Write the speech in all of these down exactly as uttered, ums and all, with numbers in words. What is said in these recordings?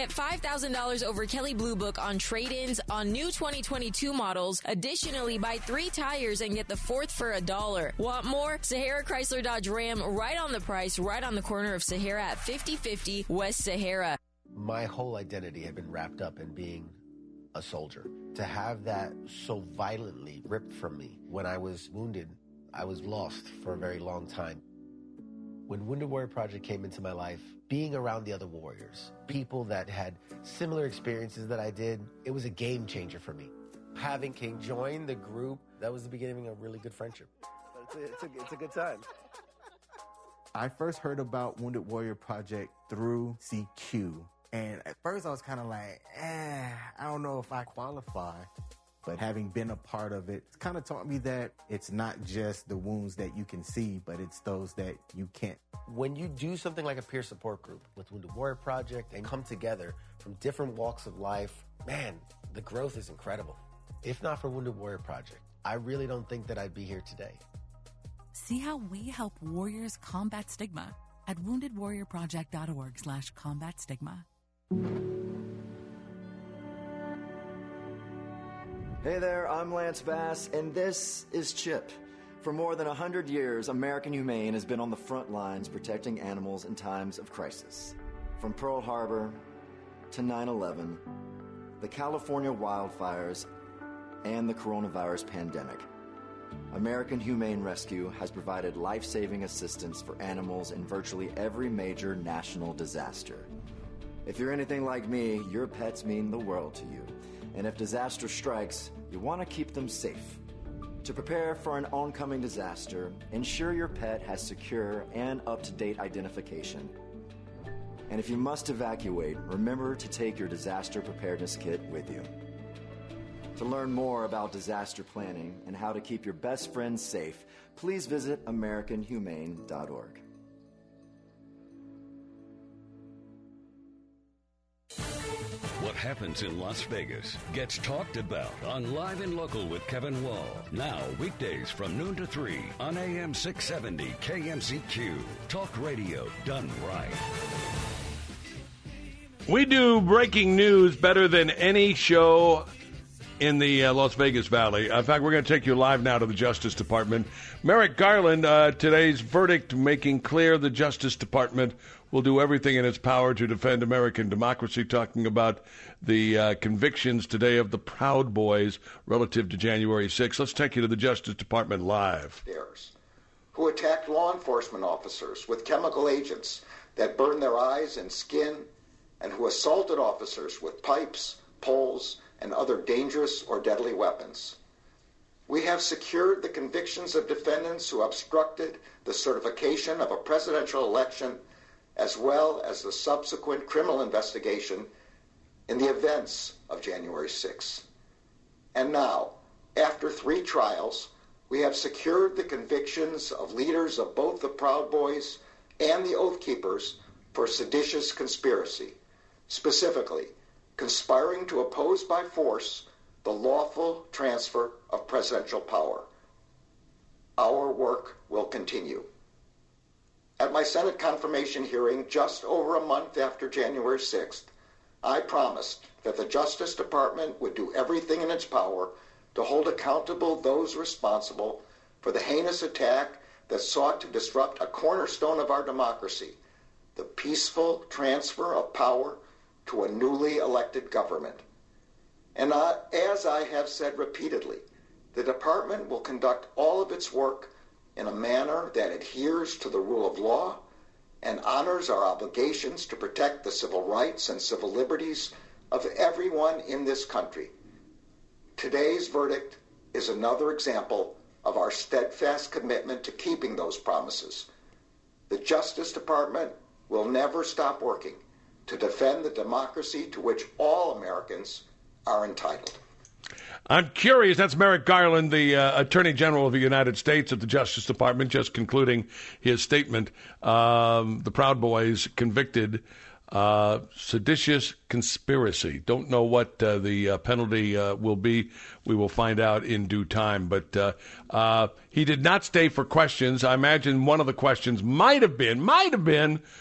Get five thousand dollars over Kelley Blue Book on trade-ins on new twenty twenty-two models. Additionally, buy three tires and get the fourth for a dollar. Want more? Sahara Chrysler Dodge Ram, right on the price, right on the corner of Sahara at fifty fifty West Sahara. My whole identity had been wrapped up in being a soldier. To have that so violently ripped from me when I was wounded, I was lost for a very long time. When Wounded Warrior Project came into my life, being around the other warriors, people that had similar experiences that I did, it was a game changer for me. Having King join the group, that was the beginning of a really good friendship. It's a, it's a, it's a good time. I first heard about Wounded Warrior Project through C Q. And at first I was kind of like, eh, I don't know if I qualify. But having been a part of it, it's kind of taught me that it's not just the wounds that you can see, but it's those that you can't. When you do something like a peer support group with Wounded Warrior Project and come together from different walks of life, man, the growth is incredible. If not for Wounded Warrior Project, I really don't think that I'd be here today. See how we help warriors combat stigma at woundedwarriorproject.org slash combat stigma. Hey there, I'm Lance Bass, and this is Chip. For more than one hundred years, American Humane has been on the front lines protecting animals in times of crisis. From Pearl Harbor to nine eleven, the California wildfires, and the coronavirus pandemic, American Humane Rescue has provided life-saving assistance for animals in virtually every major national disaster. If you're anything like me, your pets mean the world to you. And if disaster strikes, you want to keep them safe. To prepare for an oncoming disaster, ensure your pet has secure and up-to-date identification. And if you must evacuate, remember to take your disaster preparedness kit with you. To learn more about disaster planning and how to keep your best friends safe, please visit american humane dot org. What happens in Las Vegas gets talked about on Live and Local with Kevin Wall. Now, weekdays from noon to three on A M six seventy K M C Q. Talk radio done right. We do breaking news better than any show in the uh, Las Vegas Valley. In fact, we're going to take you live now to the Justice Department. Merrick Garland, uh, today's verdict making clear the Justice Department will do everything in its power to defend American democracy, talking about the uh, convictions today of the Proud Boys relative to January sixth. Let's take you to the Justice Department live. Who attacked law enforcement officers with chemical agents that burned their eyes and skin, and who assaulted officers with pipes, poles, and other dangerous or deadly weapons. We have secured the convictions of defendants who obstructed the certification of a presidential election, as well as the subsequent criminal investigation in the events of January sixth. And now, after three trials, we have secured the convictions of leaders of both the Proud Boys and the Oath Keepers for seditious conspiracy, specifically conspiring to oppose by force the lawful transfer of presidential power. Our work will continue. At my Senate confirmation hearing just over a month after January sixth, I promised that the Justice Department would do everything in its power to hold accountable those responsible for the heinous attack that sought to disrupt a cornerstone of our democracy, the peaceful transfer of power to a newly elected government. And I, as I have said repeatedly, the department will conduct all of its work in a manner that adheres to the rule of law and honors our obligations to protect the civil rights and civil liberties of everyone in this country. Today's verdict is another example of our steadfast commitment to keeping those promises. The Justice Department will never stop working to defend the democracy to which all Americans are entitled. I'm curious, that's Merrick Garland, the uh, Attorney General of the United States at the Justice Department, just concluding his statement. Um, the Proud Boys convicted uh, seditious conspiracy. Don't know what uh, the uh, penalty uh, will be. We will find out in due time. But uh, uh, he did not stay for questions. I imagine one of the questions might have been, might have been,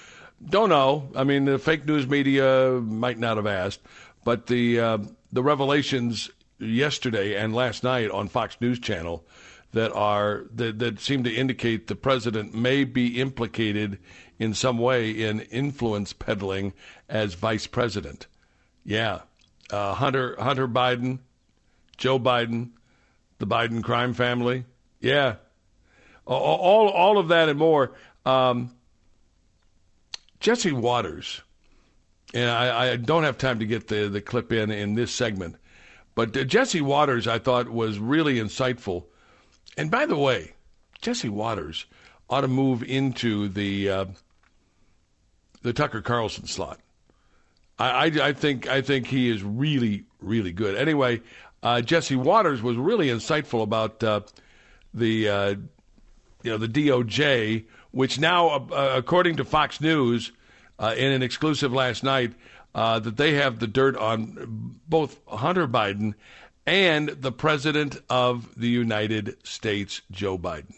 don't know. I mean, the fake news media might not have asked, but the uh, the revelations yesterday and last night on Fox News Channel that are that, that seem to indicate the president may be implicated in some way in influence peddling as vice president. Yeah, uh, Hunter Hunter Biden, Joe Biden, the Biden crime family. Yeah, all all of that and more. Um, Jesse Waters, and I, I don't have time to get the, the clip in in this segment, but uh, Jesse Waters I thought was really insightful. And by the way, Jesse Waters ought to move into the uh, the Tucker Carlson slot. I, I, I think I think he is really, really good. Anyway, uh, Jesse Waters was really insightful about uh, the uh, you know the D O J, which now, uh, according to Fox News, uh, in an exclusive last night, uh, that they have the dirt on both Hunter Biden and the President of the United States, Joe Biden.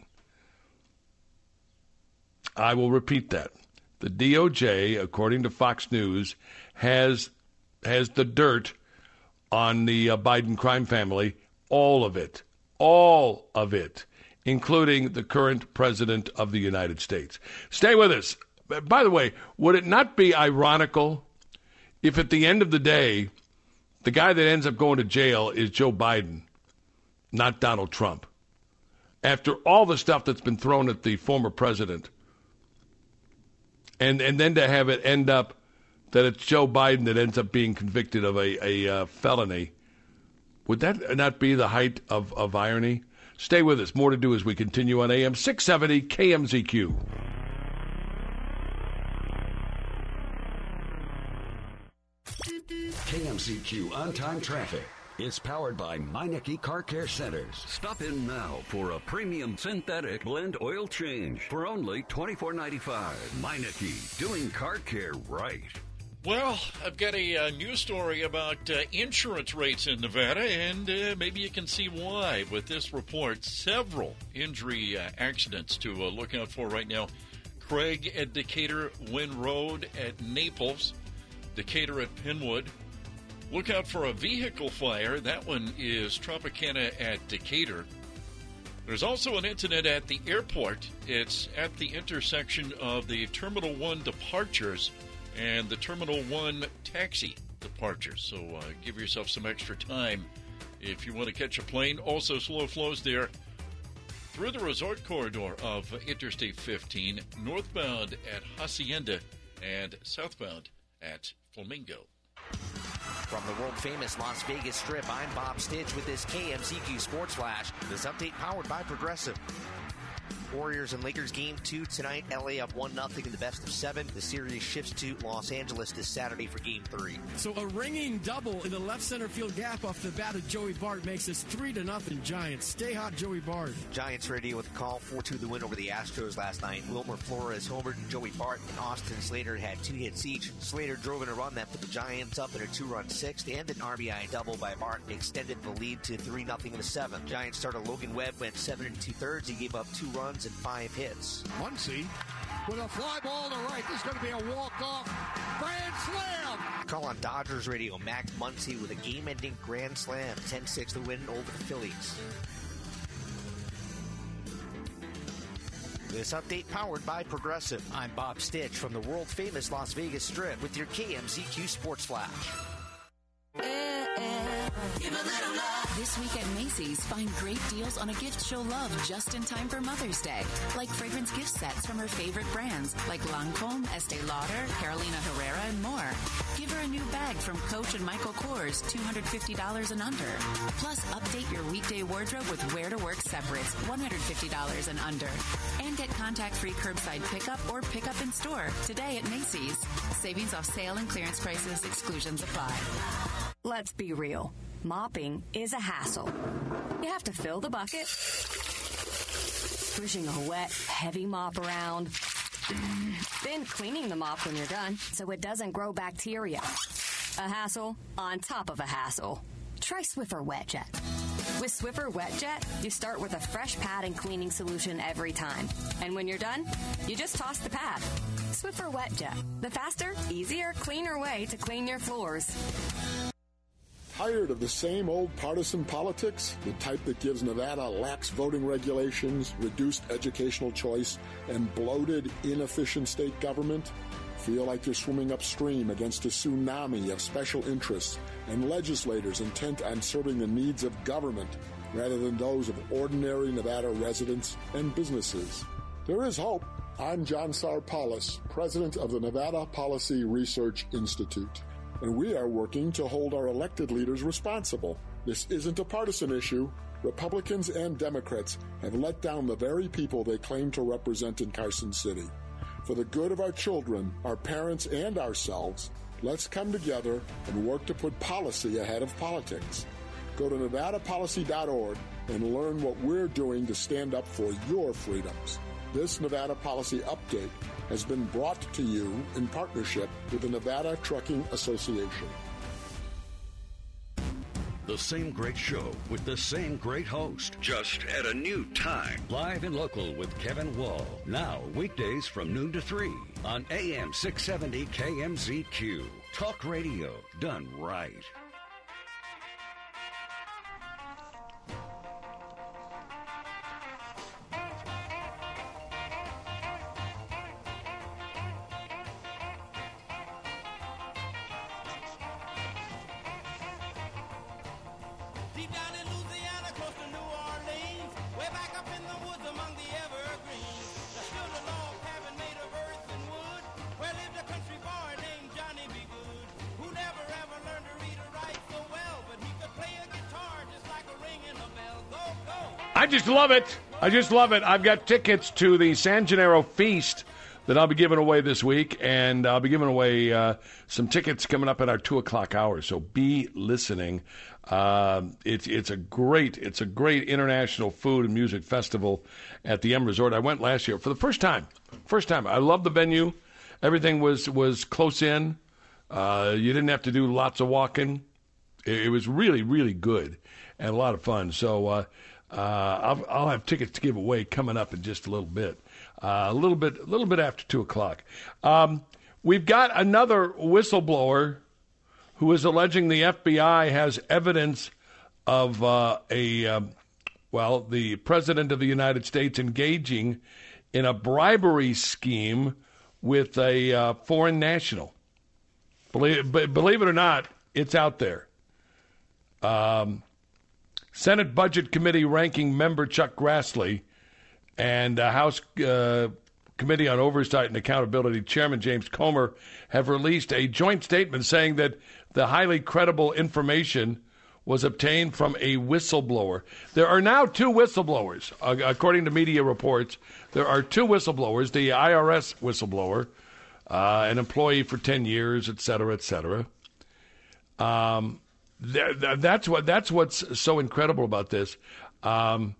I will repeat that. The D O J, according to Fox News, has has the dirt on the uh, Biden crime family, all of it, all of it, including the current President of the United States. Stay with us. By the way, would it not be ironical if at the end of the day, the guy that ends up going to jail is Joe Biden, not Donald Trump? After all the stuff that's been thrown at the former president, and and then to have it end up that it's Joe Biden that ends up being convicted of a, a uh, felony, would that not be the height of, of irony? Stay with us. More to do as we continue on A M six seventy K M Z Q. K M Z Q on-time traffic is powered by Meineke Car Care Centers. Stop in now for a premium synthetic blend oil change for only twenty-four ninety-five. Meineke, doing car care right. Well, I've got a uh, news story about uh, insurance rates in Nevada, and uh, maybe you can see why with this report. Several injury uh, accidents to uh, look out for right now. Craig at Decatur, Wynn Road at Naples, Decatur at Pinwood. Look out for a vehicle fire. That one is Tropicana at Decatur. There's also an incident at the airport. It's at the intersection of the Terminal one departures and the Terminal one taxi departures. So uh, give yourself some extra time if you want to catch a plane. Also slow flows there through the resort corridor of Interstate fifteen, northbound at Hacienda and southbound at Flamingo. From the world-famous Las Vegas Strip, I'm Bob Stitch with this K M Z Q Sports Flash. This update powered by Progressive. Warriors and Lakers game two tonight. L A up one nothing in the best of seven. The series shifts to Los Angeles this Saturday for game three. So a ringing double in the left center field gap off the bat of Joey Bart makes this three to nothing Giants. Stay hot, Joey Bart. Giants radio with a call four two the win over the Astros last night. Wilmer Flores homered, and Joey Bart and Austin Slater had two hits each. Slater drove in a run that put the Giants up in a two-run sixth, and an R B I double by Bart extended the lead to three nothing in the seventh. Giants starter Logan Webb went seven and two-thirds. He gave up two runs and five hits. Muncy with a fly ball to right. This is going to be a walk-off grand slam. Call on Dodgers radio. Max Muncy with a game-ending grand slam. ten six the win over the Phillies. This update powered by Progressive. I'm Bob Stitch from the world-famous Las Vegas Strip with your K M Z Q Sports Flash. This week at Macy's, find great deals on a gift she'll love just in time for Mother's Day. Like fragrance gift sets from her favorite brands like Lancôme, Estée Lauder, Carolina Herrera, and more. Give her a new bag from Coach and Michael Kors, two hundred fifty dollars and under. Plus, update your weekday wardrobe with wear-to-work separates, one hundred fifty dollars and under. And get contact-free curbside pickup or pickup in store today at Macy's. Savings off sale and clearance prices. Exclusions apply. Let's be real. Mopping is a hassle. You have to fill the bucket, pushing a wet, heavy mop around, then cleaning the mop when you're done so it doesn't grow bacteria. A hassle on top of a hassle. Try Swiffer WetJet. With Swiffer WetJet, you start with a fresh pad and cleaning solution every time. And when you're done, you just toss the pad. Swiffer WetJet, the faster, easier, cleaner way to clean your floors. Tired of the same old partisan politics? The type that gives Nevada lax voting regulations, reduced educational choice, and bloated, inefficient state government? Feel like you're swimming upstream against a tsunami of special interests and legislators intent on serving the needs of government rather than those of ordinary Nevada residents and businesses? There is hope. I'm John Sarpalis, president of the Nevada Policy Research Institute, and we are working to hold our elected leaders responsible. This isn't a partisan issue. Republicans and Democrats have let down the very people they claim to represent in Carson City. For the good of our children, our parents, and ourselves, let's come together and work to put policy ahead of politics. Go to nevada policy dot org and learn what we're doing to stand up for your freedoms. This Nevada Policy Update has been brought to you in partnership with the Nevada Trucking Association. The same great show with the same great host, just at a new time. Live and local with Kevin Wall. Now, weekdays from noon to three on A M six seventy K M Z Q. Talk radio done right. I just love it. I just love it. I've got tickets to the San Gennaro Feast that I'll be giving away this week, and I'll be giving away uh, some tickets coming up at our two o'clock hour. So be listening. Uh, it's it's a great it's a great international food and music festival at the M Resort. I went last year for the first time. First time. I love the venue. Everything was was close in. Uh, you didn't have to do lots of walking. It, it was really really good and a lot of fun. So. Uh, Uh, I'll, I'll have tickets to give away coming up in just a little bit, uh, a little bit, a little bit after two o'clock. Um, we've got another whistleblower who is alleging the F B I has evidence of uh, a, um, well, the president of the United States engaging in a bribery scheme with a uh, foreign national. Believe, believe it or not, it's out there. Um. Senate Budget Committee ranking member Chuck Grassley and uh, House uh, Committee on Oversight and Accountability Chairman James Comer have released a joint statement saying that the highly credible information was obtained from a whistleblower. There are now two whistleblowers, uh, according to media reports. There are two whistleblowers, the I R S whistleblower, uh, an employee for ten years, et cetera, et cetera. Um That's what. That's what's so incredible about this. Um,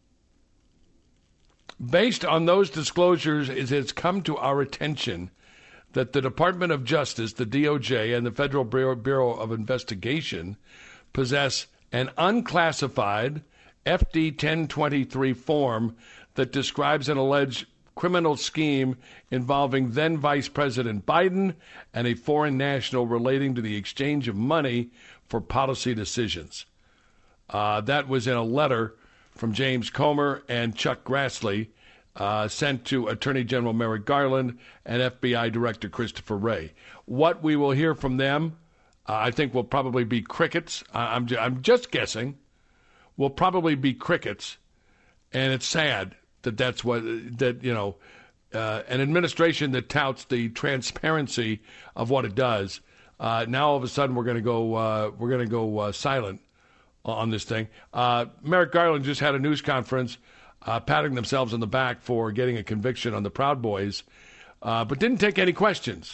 based on those disclosures, it has come to our attention that the Department of Justice, the D O J, and the Federal Bureau of Investigation possess an unclassified F D ten twenty-three form that describes an alleged criminal scheme involving then Vice President Biden and a foreign national relating to the exchange of money for policy decisions. Uh, that was in a letter from James Comer and Chuck Grassley uh, sent to Attorney General Merrick Garland and F B I Director Christopher Wray. What we will hear from them, uh, I think, will probably be crickets. I- I'm, I'm just guessing. Will probably be crickets, and it's sad that that's what that you know uh, an administration that touts the transparency of what it does. Uh, now all of a sudden we're going to go uh, we're going to go uh, silent on this thing. Uh, Merrick Garland just had a news conference, uh, patting themselves on the back for getting a conviction on the Proud Boys, uh, but didn't take any questions.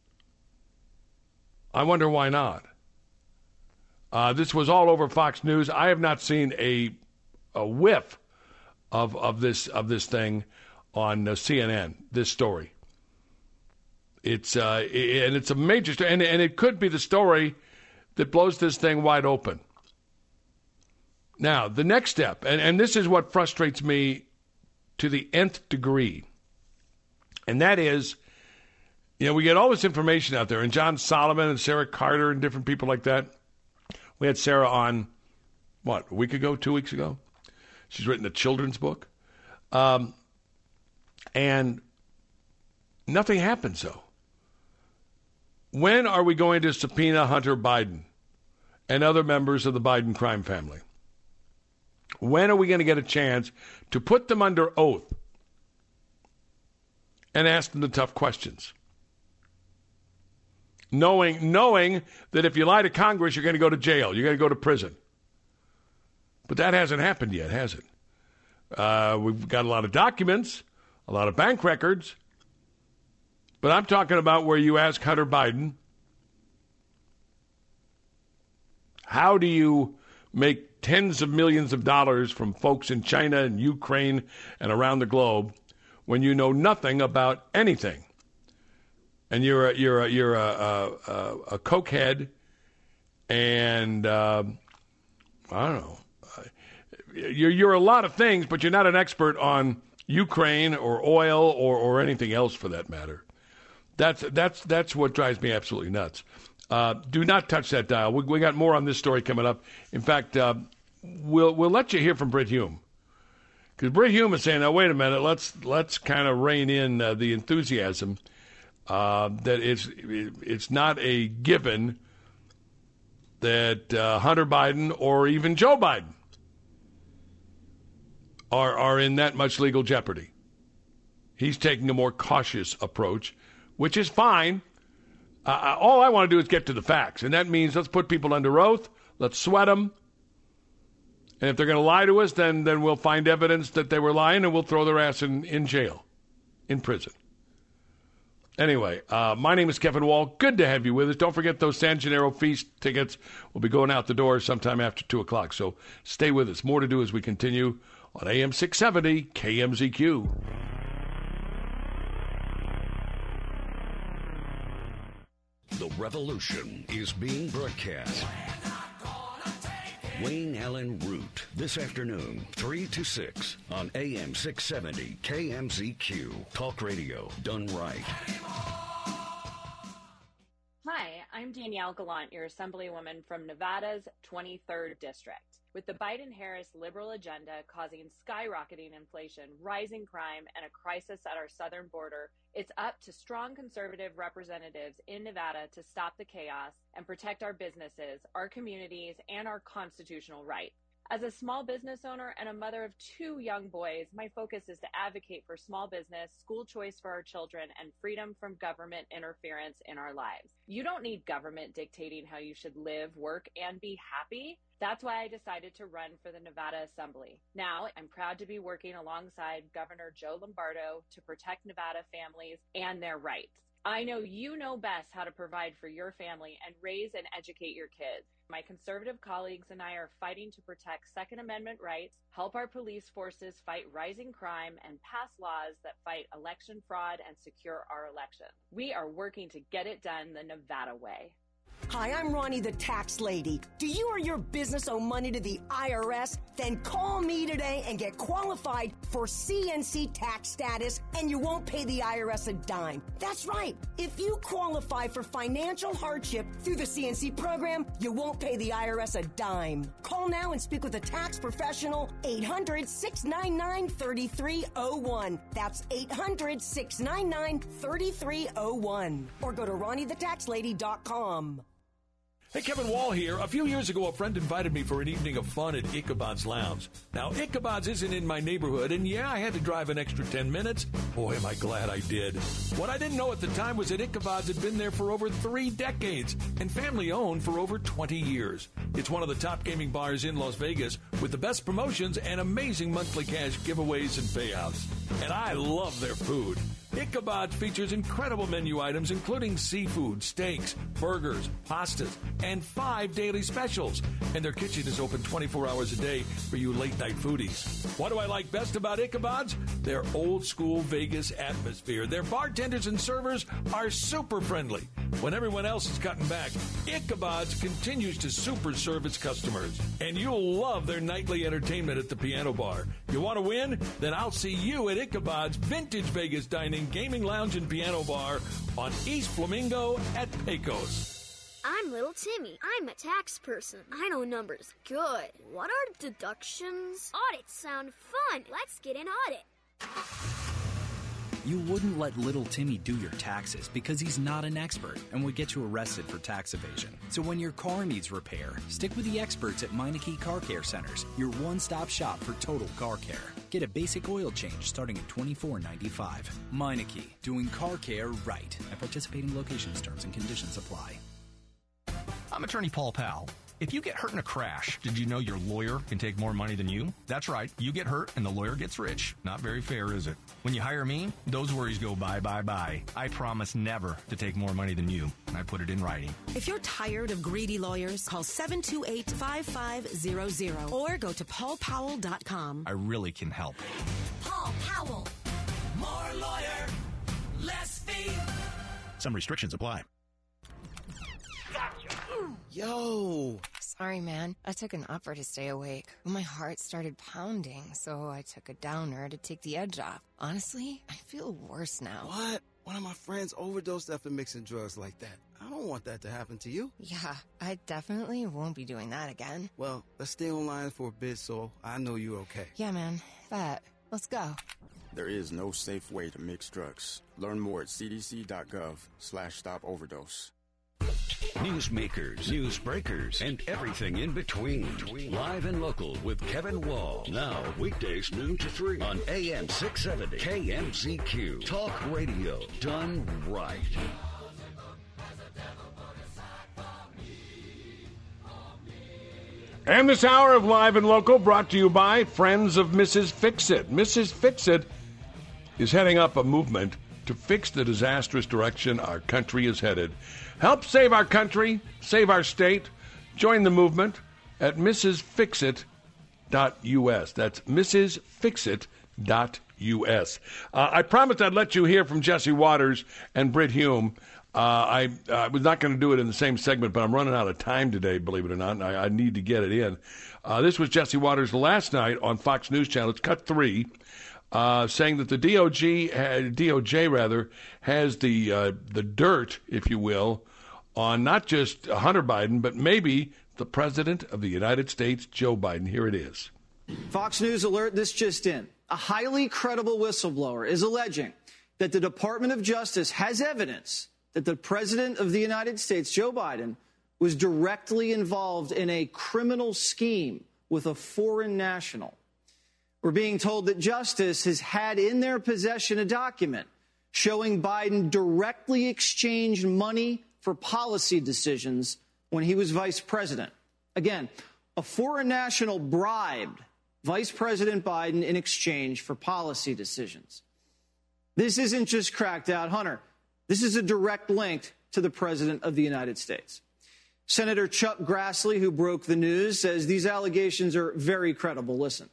I wonder why not. Uh, this was all over Fox News. I have not seen a a whiff of of this of this thing on uh, C N N. This story. It's uh, it, and it's a major story, and and it could be the story that blows this thing wide open. Now, the next step, and, and this is what frustrates me to the nth degree, and that is You know, we get all this information out there, and John Solomon and Sarah Carter and different people like that. We had Sarah on, what, a week ago, two weeks ago? She's written a children's book. Um, and nothing happens, though. When are we going to subpoena Hunter Biden and other members of the Biden crime family? When are we going to get a chance to put them under oath and ask them the tough questions? Knowing, knowing that if you lie to Congress, you're going to go to jail. You're going to go to prison. But that hasn't happened yet, has it? Uh, we've got a lot of documents, a lot of bank records. But I'm talking about where you ask Hunter Biden, how do you make tens of millions of dollars from folks in China and Ukraine and around the globe when you know nothing about anything? And you're a, you're a, you're a, a, a, a cokehead, and uh, I don't know. You're you're a lot of things, but you're not an expert on Ukraine or oil or, or anything else for that matter. That's that's that's what drives me absolutely nuts. Uh, do not touch that dial. We, we got more on this story coming up. In fact, uh, we'll we'll let you hear from Brit Hume, because Brit Hume is saying, "Now wait a minute, let's let's kind of rein in uh, the enthusiasm." Uh, that it's it's not a given that uh, Hunter Biden or even Joe Biden are are in that much legal jeopardy. He's taking a more cautious approach, which is fine. Uh, all I want to do is get to the facts, and that means let's put people under oath, let's sweat them, and if they're going to lie to us, then then we'll find evidence that they were lying, and we'll throw their ass in, in jail, in prison. Anyway, uh, my name is Kevin Wall. Good to have you with us. Don't forget those San Gennaro Feast tickets will be going out the door sometime after two o'clock, so stay with us. More to do as we continue on A M six seventy K M Z Q. The revolution is being broadcast. Wayne Allen Root, this afternoon, three to six on A M six seventy K M Z Q. Talk radio done right. Hi, I'm Danielle Gallant, your Assemblywoman from Nevada's twenty-third District. With the Biden-Harris liberal agenda causing skyrocketing inflation, rising crime, and a crisis at our southern border, it's up to strong conservative representatives in Nevada to stop the chaos and protect our businesses, our communities, and our constitutional rights. As a small business owner and a mother of two young boys, my focus is to advocate for small business, school choice for our children, and freedom from government interference in our lives. You don't need government dictating how you should live, work, and be happy. That's why I decided to run for the Nevada Assembly. Now, I'm proud to be working alongside Governor Joe Lombardo to protect Nevada families and their rights. I know you know best how to provide for your family and raise and educate your kids. My conservative colleagues and I are fighting to protect Second Amendment rights, help our police forces fight rising crime, and pass laws that fight election fraud and secure our elections. We are working to get it done the Nevada way. Hi, I'm Ronnie the Tax Lady. Do you or your business owe money to the I R S? Then call me today and get qualified for C N C tax status, and you won't pay the I R S a dime. That's right. If you qualify for financial hardship through the C N C program, you won't pay the I R S a dime. Call now and speak with a tax professional. eight hundred, six nine nine, three three zero one. That's eight hundred, six nine nine, three three zero one. Or go to Ronnie the Tax Lady dot com. Hey, Kevin Wall here. A few years ago, a friend invited me for an evening of fun at Ichabod's Lounge. Now, Ichabod's isn't in my neighborhood, and yeah, I had to drive an extra ten minutes. Boy, am I glad I did. What I didn't know at the time was that Ichabod's had been there for over three decades and family-owned for over twenty years. It's one of the top gaming bars in Las Vegas with the best promotions and amazing monthly cash giveaways and payouts. And I love their food. Ichabod features incredible menu items including seafood, steaks, burgers, pastas, and five daily specials. And their kitchen is open twenty-four hours a day for you late-night foodies. What do I like best about Ichabod's? Their old-school Vegas atmosphere. Their bartenders and servers are super friendly. When everyone else is cutting back, Ichabod's continues to super serve its customers. And you'll love their nightly entertainment at the Piano Bar. You want to win? Then I'll see you at Ichabod's Vintage Vegas Dining, Gaming Lounge, and Piano Bar on East Flamingo at Pecos. I'm little Timmy. I'm a tax person. I know numbers good. What are deductions? Audits sound fun. Let's get an audit. You wouldn't let little Timmy do your taxes because he's not an expert and would get you arrested for tax evasion. So when your car needs repair, stick with the experts at Meineke Car Care Centers, your one-stop shop for total car care. Get a basic oil change starting at twenty-four ninety-five. Meineke, doing car care right. At participating locations, terms and conditions apply. I'm attorney Paul Powell. If you get hurt in a crash, did you know your lawyer can take more money than you? That's right. You get hurt and the lawyer gets rich. Not very fair, is it? When you hire me, those worries go bye, bye, bye. I promise never to take more money than you, and I put it in writing. If you're tired of greedy lawyers, call seven two eight, five five zero zero or go to paul powell dot com. I really can help. Paul Powell. More lawyer, less fee. Some restrictions apply. Yo! Sorry, man. I took an upper to stay awake. My heart started pounding, so I took a downer to take the edge off. Honestly, I feel worse now. What? One of my friends overdosed after mixing drugs like that. I don't want that to happen to you. Yeah, I definitely won't be doing that again. Well, let's stay online for a bit so I know you're okay. Yeah, man. Bet. Let's go. There is no safe way to mix drugs. Learn more at cdc.gov slash stop overdose. Newsmakers, newsbreakers, and everything in between. Live and local with Kevin Wall. Now, weekdays noon to three on A M six seventy K M Z Q. Talk radio done right. And this hour of Live and Local brought to you by Friends of Missus Fix-It. Missus Fix-It is heading up a movement to fix the disastrous direction our country is headed. Help save our country, save our state. Join the movement at missus fixit dot u s. That's missus fixit dot u s. Uh, I promised I'd let you hear from Jesse Waters and Britt Hume. Uh, I, I was not going to do it in the same segment, but I'm running out of time today, believe it or not, and I, I need to get it in. Uh, this was Jesse Waters last night on Fox News Channel. It's cut three. Uh, saying that the D O G, uh, D O J rather, has the uh, the dirt, if you will, on not just Hunter Biden, but maybe the President of the United States, Joe Biden. Here it is. Fox News alert, this just in. A highly credible whistleblower is alleging that the Department of Justice has evidence that the President of the United States, Joe Biden, was directly involved in a criminal scheme with a foreign national. We're being told that Justice has had in their possession a document showing Biden directly exchanged money for policy decisions when he was vice president. Again, a foreign national bribed Vice President Biden in exchange for policy decisions. This isn't just cracked out, Hunter. This is a direct link to the President of the United States. Senator Chuck Grassley, who broke the news, says these allegations are very credible. Listen.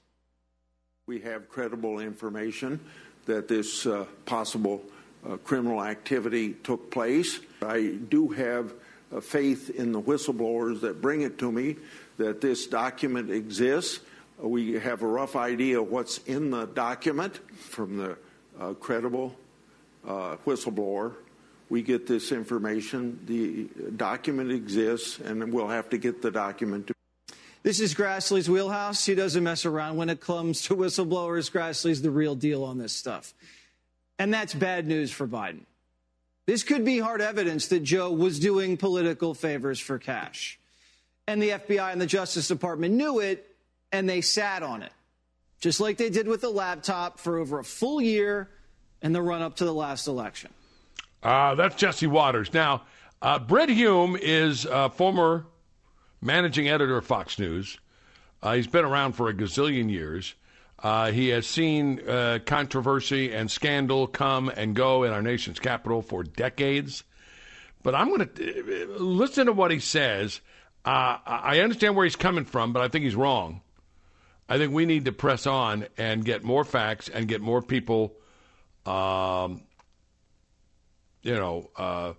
We have credible information that this uh, possible uh, criminal activity took place. I do have uh, faith in the whistleblowers that bring it to me that this document exists. Uh, we have a rough idea of what's in the document from the uh, credible uh, whistleblower. We get this information. The document exists, and we'll have to get the document to This is Grassley's wheelhouse. He doesn't mess around when it comes to whistleblowers. Grassley's the real deal on this stuff. And that's bad news for Biden. This could be hard evidence that Joe was doing political favors for cash. And the F B I and the Justice Department knew it, and they sat on it, just like they did with the laptop for over a full year in the run-up to the last election. Uh, that's Jesse Waters. Now, uh, Britt Hume is a former managing editor of Fox News. Uh, he's been around for a gazillion years. Uh, he has seen uh, controversy and scandal come and go in our nation's capital for decades. But I'm going to uh, listen to what he says. Uh, I understand where he's coming from, but I think he's wrong. I think we need to press on and get more facts and get more people, um, you know, uh,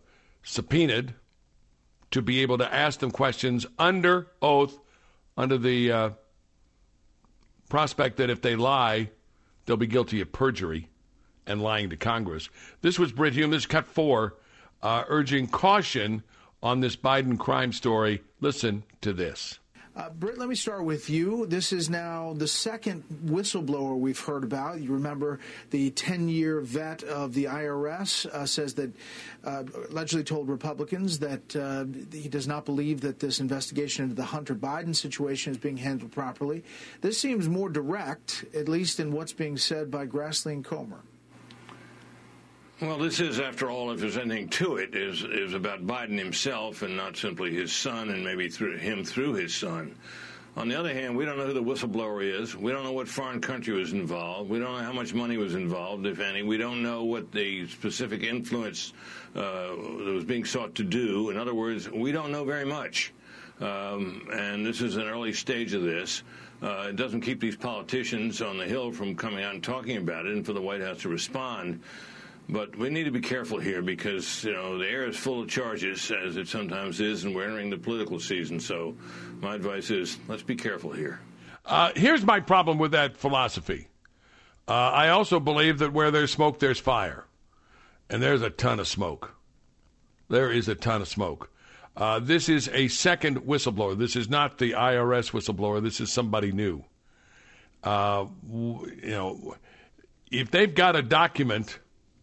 subpoenaed to be able to ask them questions under oath, under the uh, prospect that if they lie, they'll be guilty of perjury and lying to Congress. This was Brit Hume. This is Cut four, uh, urging caution on this Biden crime story. Listen to this. Uh, Britt, let me start with you. This is now the second whistleblower we've heard about. You remember the ten-year vet of the I R S uh, says that uh, allegedly told Republicans that uh, he does not believe that this investigation into the Hunter Biden situation is being handled properly. This seems more direct, at least in what's being said by Grassley and Comer. Well, this is, after all, if there's anything to it, is is about Biden himself and not simply his son and maybe through him through his son. On the other hand, we don't know who the whistleblower is. We don't know what foreign country was involved. We don't know how much money was involved, if any. We don't know what the specific influence uh, that was being sought to do. In other words, we don't know very much. Um, and this is an early stage of this. Uh, it doesn't keep these politicians on the Hill from coming out and talking about it and for the White House to respond. But we need to be careful here because, you know, the air is full of charges, as it sometimes is, and we're entering the political season. So my advice is let's be careful here. Uh, here's my problem with that philosophy. Uh, I also believe that where there's smoke, there's fire. And there's a ton of smoke. There is a ton of smoke. Uh, this is a second whistleblower. This is not the I R S whistleblower. This is somebody new. Uh, you know, if they've got a document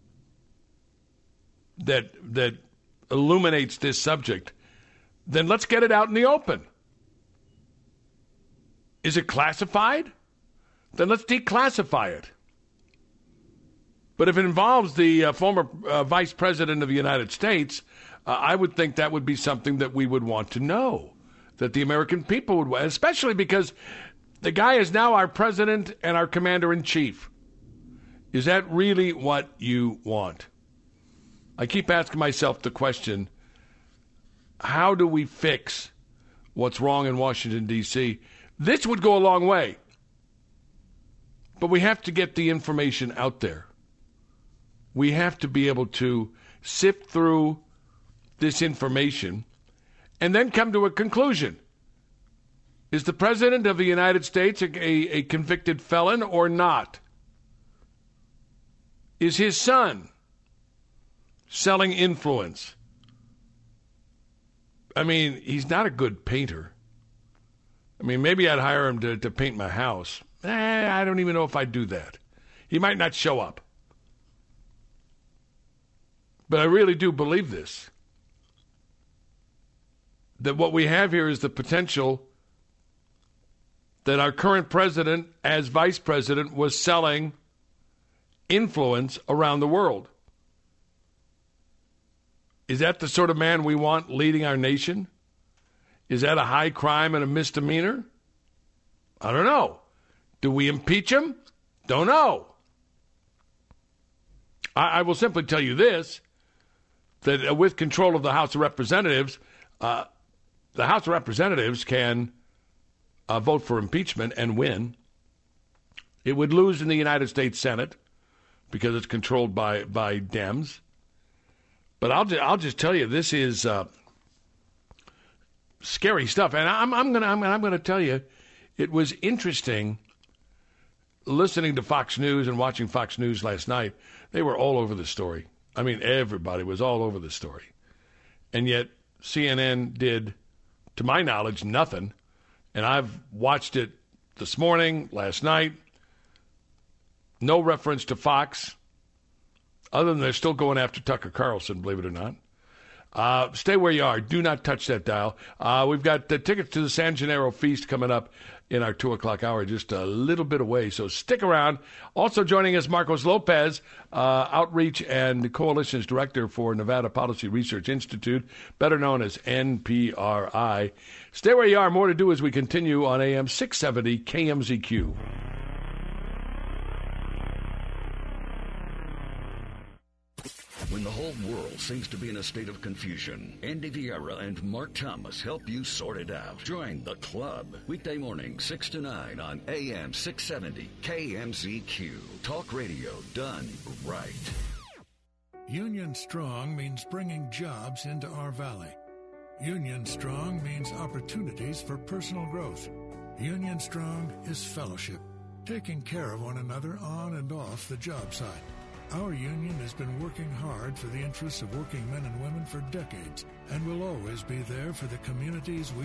that that illuminates this subject, then let's get it out in the open. Is it classified? Then let's declassify it. But if it involves the uh, former uh, Vice President of the United States, uh, I would think that would be something that we would want to know, that the American people would, especially because the guy is now our president and our commander-in-chief. Is that really what you want? I keep asking myself the question, how do we fix what's wrong in Washington, D C? This would go a long way. But we have to get the information out there. We have to be able to sift through this information and then come to a conclusion. Is the President of the United States a, a, a convicted felon or not? Is his son selling influence? I mean, he's not a good painter. I mean, maybe I'd hire him to, to paint my house. Eh, I don't even know if I'd do that. He might not show up. But I really do believe this. That what we have here is the potential that our current president, as vice president, was selling influence around the world. Is that the sort of man we want leading our nation? Is that a high crime and a misdemeanor? I don't know. Do we impeach him? Don't know. I, I will simply tell you this, that uh, with control of the House of Representatives, uh, the House of Representatives can uh, vote for impeachment and win. It would lose in the United States Senate because it's controlled by, by Dems. But I'll just, I'll just tell you, this is uh, scary stuff. And I'm, I'm gonna I'm, I'm gonna tell you, it was interesting listening to Fox News and watching Fox News last night. They were all over the story. I mean, everybody was all over the story. And yet C N N did, to my knowledge, nothing. And I've watched it this morning, last night. No reference to Fox, other than they're still going after Tucker Carlson, believe it or not. Uh, stay where you are. Do not touch that dial. Uh, we've got the tickets to the San Gennaro Feast coming up in our two o'clock hour, just a little bit away. So stick around. Also joining us, Marcos Lopez, uh, Outreach and Coalitions Director for Nevada Policy Research Institute, better known as N P R I. Stay where you are. More to do as we continue on A M six seventy K M Z Q. When the whole world seems to be in a state of confusion, Andy Vieira and Mark Thomas help you sort it out. Join the club. Weekday morning, six to nine on A M six seventy K M Z Q. Talk radio done right. Union Strong means bringing jobs into our valley. Union Strong means opportunities for personal growth. Union Strong is fellowship, taking care of one another on and off the job site. Our union has been working hard for the interests of working men and women for decades and will always be there for the communities we